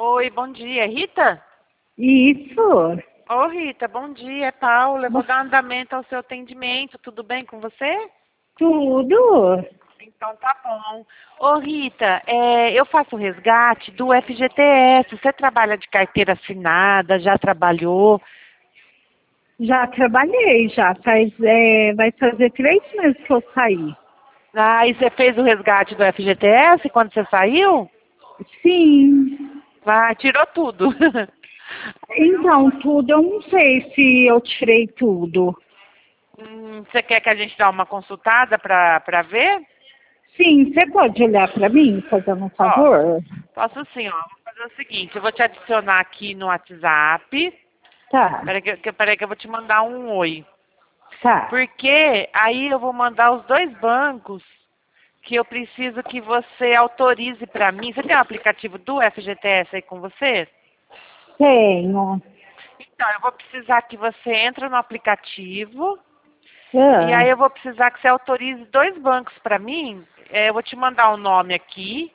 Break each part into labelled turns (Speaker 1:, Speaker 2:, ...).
Speaker 1: Oi, bom dia. Rita?
Speaker 2: Isso,
Speaker 1: Ô, Rita, bom dia. É Paula. Eu vou dar andamento ao seu atendimento. Tudo bem com você?
Speaker 2: tudo.
Speaker 1: Então tá bom. Ô, Rita, eu faço resgate do FGTS. Você trabalha de carteira assinada? Já trabalhou?
Speaker 2: Já trabalhei, já vai fazer 3 meses que eu saí.
Speaker 1: Ah, e você fez o resgate do FGTS quando você saiu?
Speaker 2: Sim.
Speaker 1: Ah, tirou tudo.
Speaker 2: Então, tudo, eu não sei se eu tirei tudo.
Speaker 1: Você quer que a gente dê uma consultada para ver?
Speaker 2: Sim, você pode olhar para mim, fazendo um favor?
Speaker 1: Posso sim, ó. Vou fazer o seguinte, eu vou te adicionar aqui no WhatsApp.
Speaker 2: Tá,
Speaker 1: Peraí que eu vou te mandar um oi.
Speaker 2: tá.
Speaker 1: Porque aí eu vou mandar os dois bancos que eu preciso que você autorize para mim. Você tem o aplicativo do FGTS aí com você?
Speaker 2: Tenho.
Speaker 1: Então, eu vou precisar que você entre no aplicativo e
Speaker 2: Ah,
Speaker 1: aí eu vou precisar que você autorize dois bancos para mim. Eu vou te mandar o nome aqui.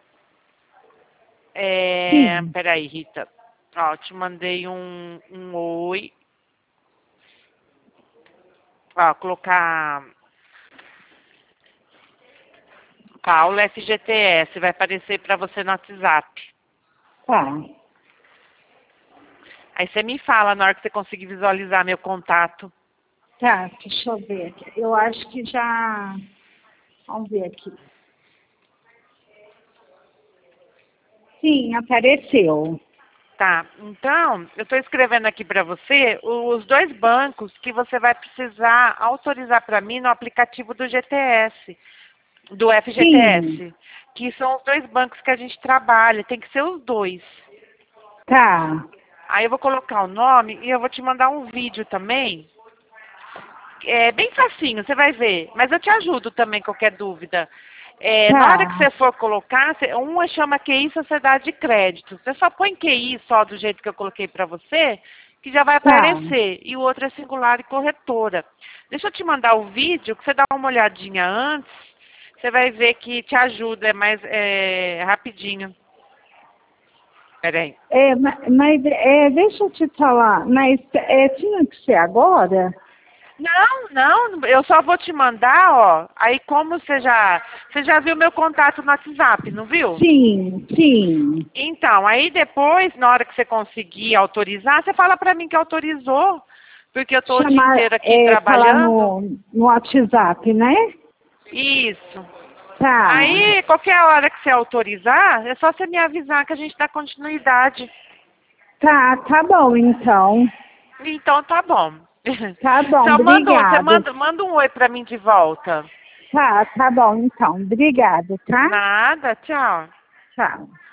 Speaker 2: sim.
Speaker 1: Peraí, Rita. Ó, eu te mandei um oi. Ó, colocar Paula FGTS. Vai aparecer para você no WhatsApp.
Speaker 2: Tá,
Speaker 1: Aí você me fala na hora que você conseguir visualizar meu contato.
Speaker 2: tá. Deixa eu ver aqui. Eu acho que já... Vamos ver aqui. Sim, apareceu.
Speaker 1: Tá, então, eu estou escrevendo aqui para você os dois bancos que você vai precisar autorizar para mim no aplicativo do GTS, do
Speaker 2: Sim,
Speaker 1: FGTS, que são os dois bancos que a gente trabalha, tem que ser os dois.
Speaker 2: tá.
Speaker 1: Aí eu vou colocar o nome e eu vou te mandar um vídeo também. É bem facinho, você vai ver. Mas eu te ajudo também, qualquer dúvida. Na hora que
Speaker 2: Tá,
Speaker 1: você for colocar, uma chama QI Sociedade de Crédito. Você só põe QI só do jeito que eu coloquei para você, que já vai
Speaker 2: tá.
Speaker 1: aparecer. E o outro é singular e corretora. Deixa eu te mandar o vídeo, que você dá uma olhadinha antes. Você vai ver que te ajuda, é mais rapidinho. Peraí.
Speaker 2: Mas deixa eu te falar, mas tinha que ser agora?
Speaker 1: Não, não, eu só vou te mandar, ó. Aí como você já viu meu contato no WhatsApp, não viu?
Speaker 2: Sim, sim.
Speaker 1: Então, aí depois, na hora que você conseguir autorizar, você fala pra mim que autorizou, porque eu tô o dia
Speaker 2: Chamar,
Speaker 1: inteiro aqui
Speaker 2: falar
Speaker 1: trabalhando.
Speaker 2: no WhatsApp, né?
Speaker 1: Isso.
Speaker 2: Tá,
Speaker 1: Aí, qualquer hora que você autorizar, é só você me avisar que a gente dá continuidade.
Speaker 2: tá bom então.
Speaker 1: Então tá bom.
Speaker 2: Tá bom,
Speaker 1: Só você
Speaker 2: obrigado.
Speaker 1: manda um oi pra mim de volta.
Speaker 2: Tá bom então. Obrigado, tá?
Speaker 1: Nada, tchau.
Speaker 2: Tchau.